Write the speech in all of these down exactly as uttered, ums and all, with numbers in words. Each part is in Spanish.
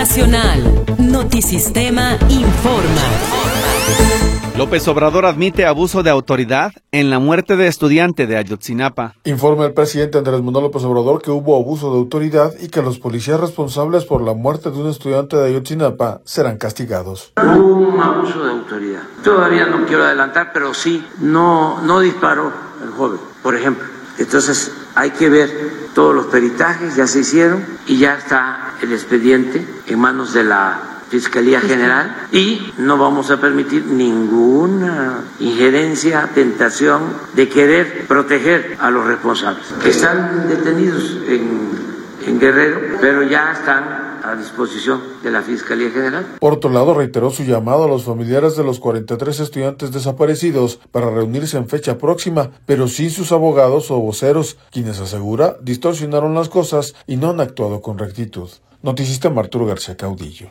Nacional. Notisistema informa. López Obrador admite abuso de autoridad en la muerte de estudiante de Ayotzinapa. Informa el presidente Andrés Manuel López Obrador que hubo abuso de autoridad y que los policías responsables por la muerte de un estudiante de Ayotzinapa serán castigados. Hubo un abuso de autoridad. Todavía no quiero adelantar, pero sí, no, no disparó el joven, por ejemplo. Entonces hay que ver todos los peritajes, ya se hicieron y ya está el expediente en manos de la Fiscalía General y no vamos a permitir ninguna injerencia, tentación de querer proteger a los responsables, que están detenidos en, en Guerrero, pero ya están a disposición de la Fiscalía General. Por otro lado, reiteró su llamado a los familiares de los cuarenta y tres estudiantes desaparecidos para reunirse en fecha próxima, pero sin sus abogados o voceros, quienes asegura distorsionaron las cosas y no han actuado con rectitud. Notisistema Arturo García Caudillo.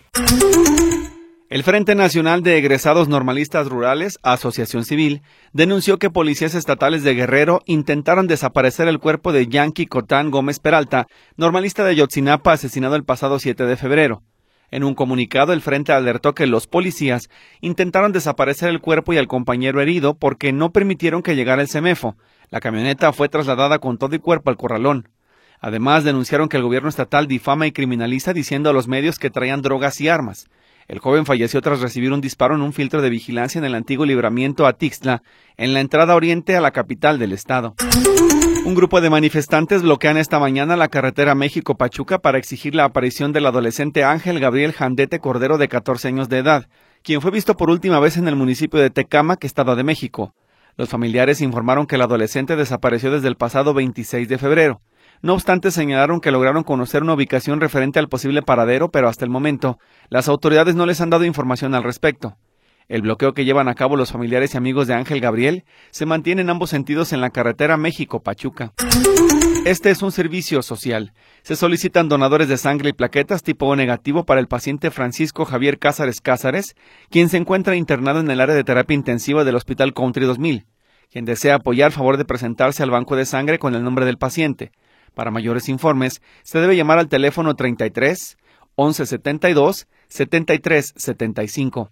El Frente Nacional de Egresados Normalistas Rurales, Asociación Civil, denunció que policías estatales de Guerrero intentaron desaparecer el cuerpo de Yanqui Cotán Gómez Peralta, normalista de Ayotzinapa, asesinado el pasado siete de febrero. En un comunicado, el Frente alertó que los policías intentaron desaparecer el cuerpo y al compañero herido porque no permitieron que llegara el CEMEFO. La camioneta fue trasladada con todo y cuerpo al corralón. Además, denunciaron que el gobierno estatal difama y criminaliza diciendo a los medios que traían drogas y armas. El joven falleció tras recibir un disparo en un filtro de vigilancia en el antiguo libramiento Atixtla, en la entrada oriente a la capital del estado. Un grupo de manifestantes bloquean esta mañana la carretera México-Pachuca para exigir la aparición del adolescente Ángel Gabriel Jandete Cordero, de catorce años de edad, quien fue visto por última vez en el municipio de Tecámac, Estado de México. Los familiares informaron que el adolescente desapareció desde el pasado veintiséis de febrero. No obstante, señalaron que lograron conocer una ubicación referente al posible paradero, pero hasta el momento, las autoridades no les han dado información al respecto. El bloqueo que llevan a cabo los familiares y amigos de Ángel Gabriel se mantiene en ambos sentidos en la carretera México-Pachuca. Este es un servicio social. Se solicitan donadores de sangre y plaquetas tipo O negativo para el paciente Francisco Javier Cázares Cázares, quien se encuentra internado en el área de terapia intensiva del Hospital Country dos mil. Quien desea apoyar, favor de presentarse al banco de sangre con el nombre del paciente. Para mayores informes, se debe llamar al teléfono treinta y tres, once setenta y dos, setenta y tres setenta y cinco.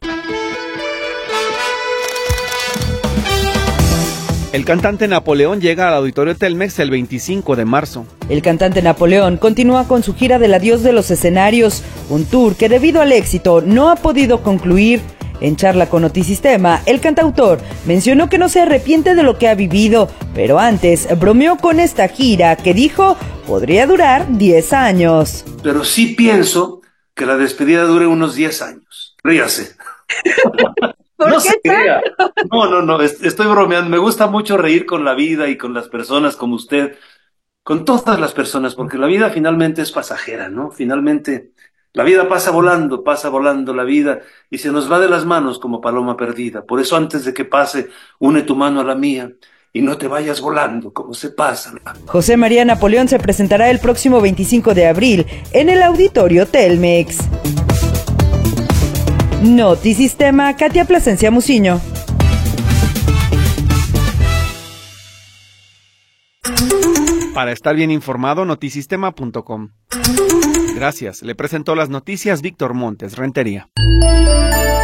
El cantante Napoleón llega al Auditorio Telmex el veinticinco de marzo. El cantante Napoleón continúa con su gira del adiós de los escenarios, un tour que debido al éxito no ha podido concluir. En charla con Notisistema, el cantautor mencionó que no se arrepiente de lo que ha vivido, pero antes bromeó con esta gira que dijo podría durar diez años. Pero sí pienso que la despedida dure unos diez años. Ríase. ¿Por no qué se crea. No, no, no, estoy bromeando. Me gusta mucho reír con la vida y con las personas como usted, con todas las personas, porque la vida finalmente es pasajera, ¿no? Finalmente la vida pasa volando, pasa volando la vida y se nos va de las manos como paloma perdida. Por eso antes de que pase, une tu mano a la mía y no te vayas volando como se pasa. José María Napoleón se presentará el próximo veinticinco de abril en el Auditorio Telmex. Notisistema, Katia Plasencia Muciño. Para estar bien informado, notisistema punto com. Gracias. Le presentó las noticias Víctor Montes Rentería.